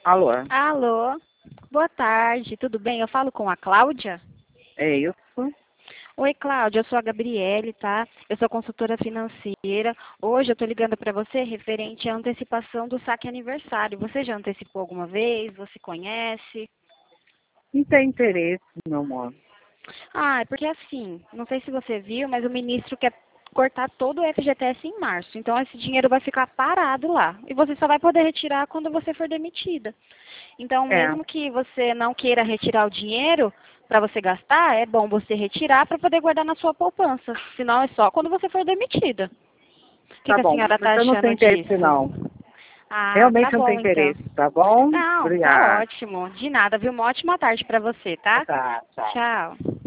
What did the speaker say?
Alô, Alô, boa tarde, tudo bem? Eu falo com a Cláudia? é isso? Oi, Cláudia, eu sou a Gabriele, tá? Eu sou consultora financeira. Hoje eu tô ligando para você referente à antecipação do saque aniversário. Você já antecipou alguma vez? Você conhece? Não tem interesse, meu amor. Ah, é porque assim, não sei se você viu, mas o ministro quer cortar todo o FGTS em março. Então esse dinheiro vai ficar parado lá. E você só vai poder retirar quando você for demitida. Então, É, mesmo que você não queira retirar o dinheiro para você gastar, é bom você retirar para poder guardar na sua poupança. Senão é só quando você for demitida. O que tá que a bom. senhora está Mas eu não tenho achando interesse, disso? não. Ah, tá Realmente não tenho bom então. interesse, tá bom? Não, tá Obrigada. ótimo. De nada, viu? Uma ótima tarde para você, tá? Tá, tchau. Tchau.